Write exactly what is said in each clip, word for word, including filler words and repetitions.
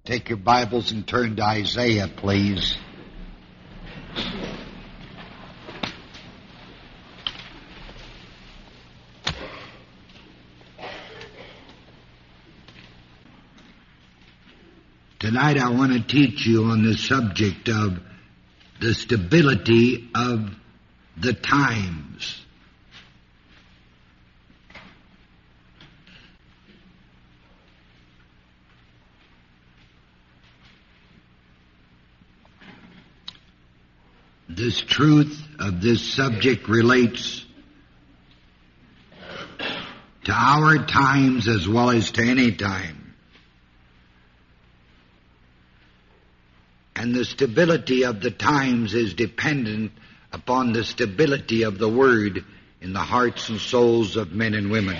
Take your Bibles and turn to Isaiah, please. Tonight I want to teach you on the subject of the stability of the times. This truth of this subject relates to our times as well as to any time. And the stability of the times is dependent upon the stability of the Word in the hearts and souls of men and women.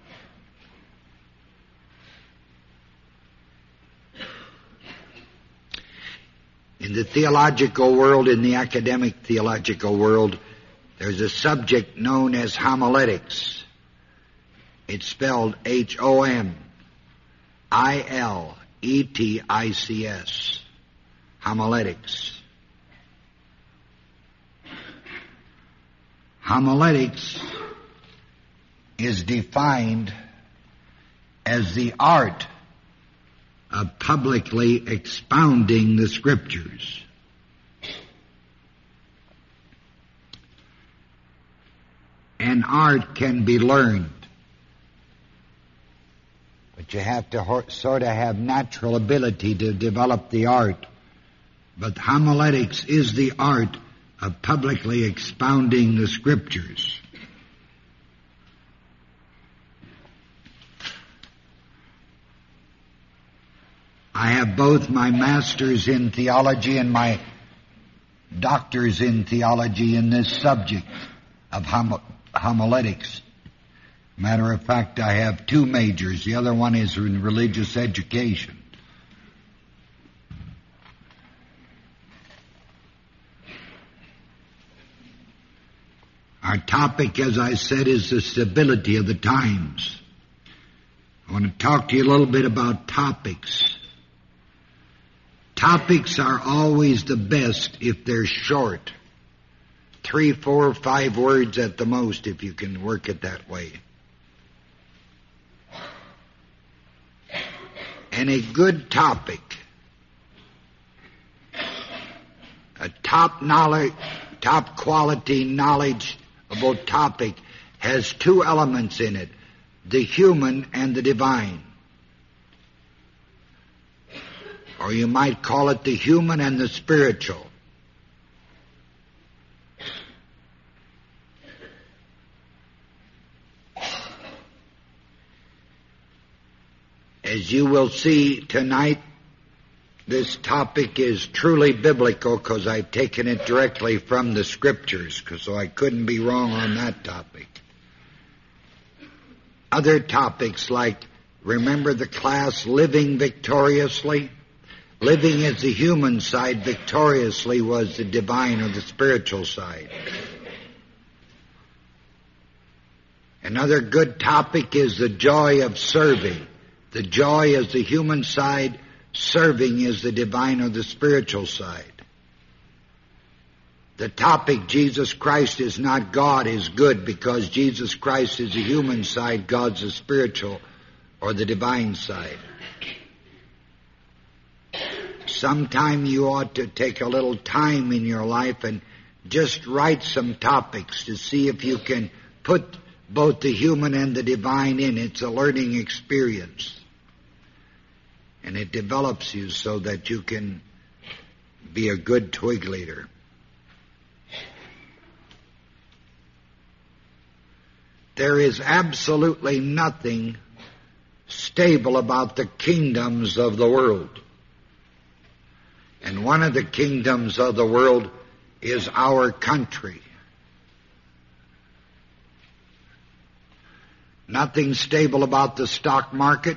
In the theological world, in the academic theological world, there's a subject known as homiletics. It's spelled H O M I L E T I C S. Homiletics. Homiletics is defined as the art of publicly expounding the Scriptures. And art can be learned, but you have to ho- sort of have natural ability to develop the art. But homiletics is the art of publicly expounding the Scriptures. I have both my master's in theology and my doctor's in theology in this subject of hom- homiletics. Matter of fact, I have two majors. The other one is in religious education. Our topic, as I said, is the stability of the times. I want to talk to you a little bit about topics. Topics are always the best if they're short. Three, four, five words at the most, if you can work it that way. And a good topic, a top knowledge, top quality knowledge about topic has two elements in it, the human and the divine. Or you might call it the human and the spiritual. As you will see tonight, this topic is truly biblical because I've taken it directly from the Scriptures, so I couldn't be wrong on that topic. Other topics like, remember the class Living Victoriously? Living as the human side, victoriously was the divine or the spiritual side. Another good topic is the joy of serving. The joy is the human side, serving is the divine or the spiritual side. The topic, Jesus Christ is not God, is good because Jesus Christ is the human side, God's the spiritual or the divine side. Sometime you ought to take a little time in your life and just write some topics to see if you can put both the human and the divine in. It's a learning experience. And it develops you so that you can be a good twig leader. There is absolutely nothing stable about the kingdoms of the world. And one of the kingdoms of the world is our country. Nothing stable about the stock market.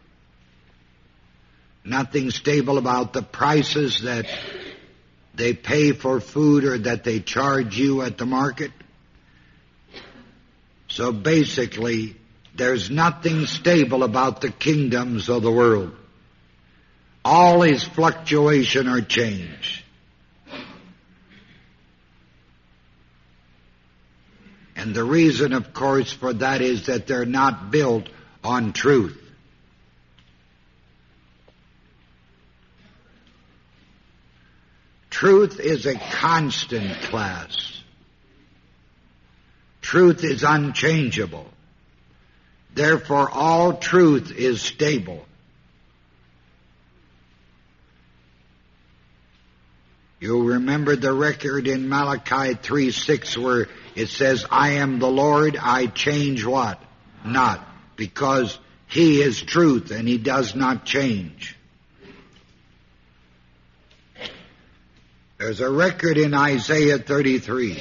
Nothing stable about the prices that they pay for food or that they charge you at the market. So basically, there's nothing stable about the kingdoms of the world. all is fluctuation or change. And the reason, of course, for that is that they're not built on truth. Truth is a constant class. Truth is unchangeable. Therefore, all truth is stable. You'll remember the record in Malachi three six where it says, I am the Lord, I change what? Not. Because He is truth and He does not change. There's a record in Isaiah thirty-three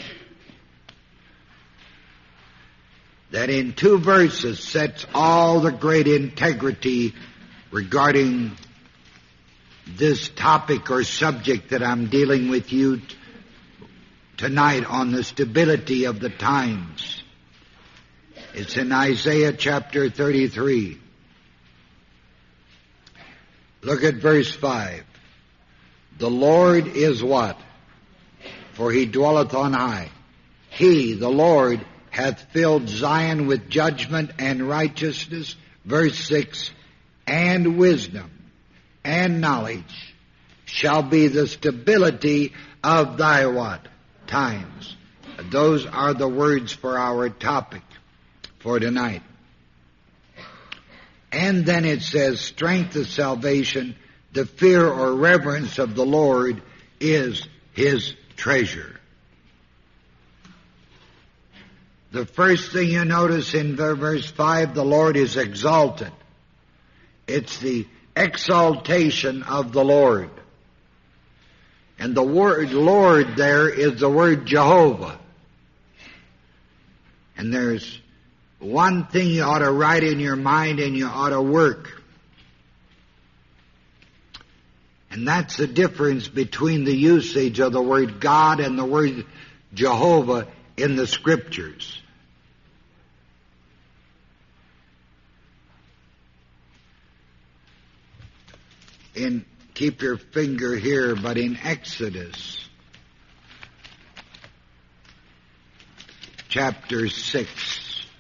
that in two verses sets all the great integrity regarding this topic or subject that I'm dealing with you t- tonight on the stability of the times. It's in Isaiah chapter thirty-three. Look at verse five. The Lord is what? For He dwelleth on high. He, the Lord, hath filled Zion with judgment and righteousness. Verse six. And wisdom and knowledge shall be the stability of thy what? Times. Those are the words for our topic for tonight. And then it says, strength of salvation, the fear or reverence of the Lord is His treasure. The first thing you notice in verse five, the Lord is exalted. It's the exaltation of the Lord. And the word Lord there is the word Jehovah. And there's one thing you ought to write in your mind and you ought to work. And that's the difference between the usage of the word God and the word Jehovah in the Scriptures. In, keep your finger here, but in Exodus chapter six.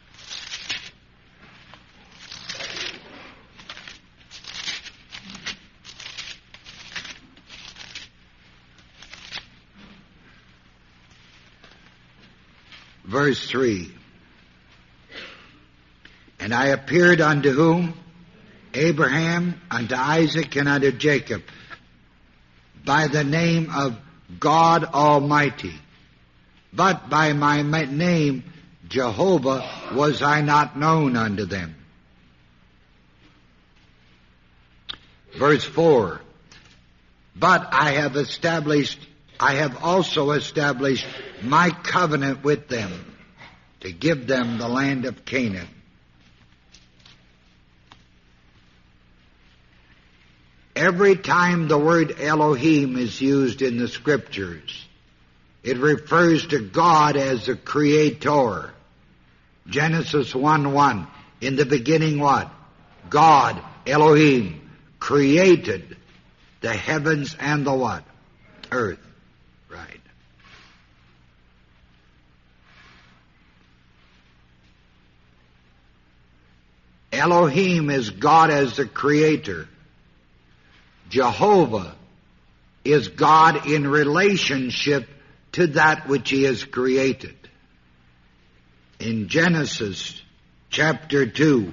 Verse three. And I appeared unto whom? Abraham, unto Isaac, and unto Jacob, by the name of God Almighty. But by my name, Jehovah, was I not known unto them. Verse four. But I have established, I have also established my covenant with them, to give them the land of Canaan. Every time the word Elohim is used in the Scriptures, it refers to God as the Creator. Genesis one one. In the beginning what? God, Elohim, created the heavens and the what? Earth. Right. Elohim is God as the Creator. Jehovah is God in relationship to that which He has created. In Genesis chapter two,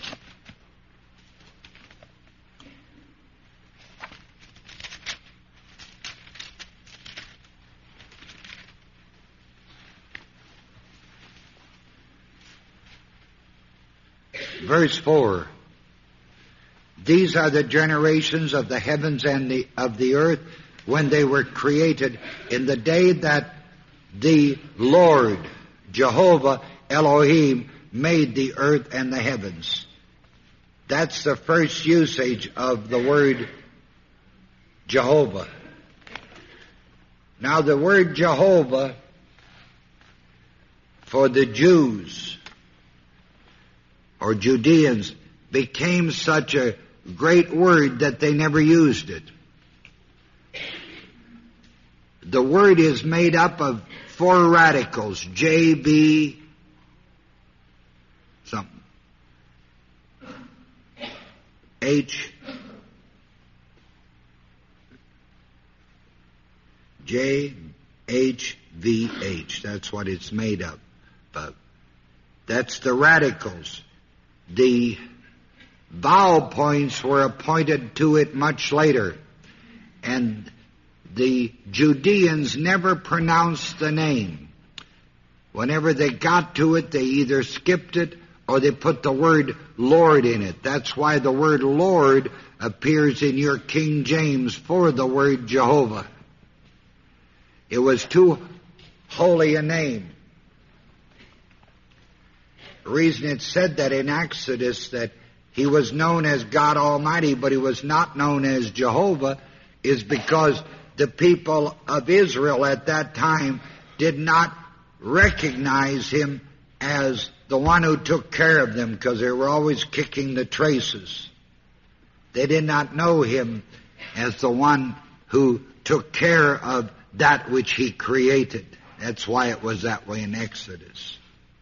verse four. These are the generations of the heavens and the, of the earth when they were created in the day that the Lord, Jehovah, Elohim, made the earth and the heavens. That's the first usage of the word Jehovah. Now the word Jehovah for the Jews or Judeans became such a great word that they never used it. The word is made up of four radicals, J, B, something, H, J, H, V, H. That's what it's made up of. That's the radicals. The vowel points were appointed to it much later, and the Judeans never pronounced the name. Whenever they got to it, they either skipped it or they put the word Lord in it. That's why the word Lord appears in your King James for the word Jehovah. It was too holy a name. The reason it said that in Exodus, that he was known as God Almighty, but he was not known as Jehovah, is because the people of Israel at that time did not recognize him as the one who took care of them, because they were always kicking the traces. They did not know him as the one who took care of that which he created. That's why it was that way in Exodus.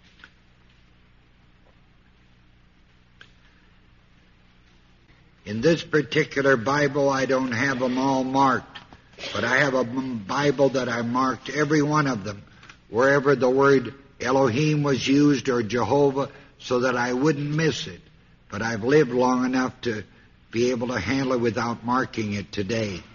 In this particular Bible, I don't have them all marked, but I have a Bible that I marked every one of them, wherever the word Elohim was used or Jehovah, so that I wouldn't miss it. But I've lived long enough to be able to handle it without marking it today.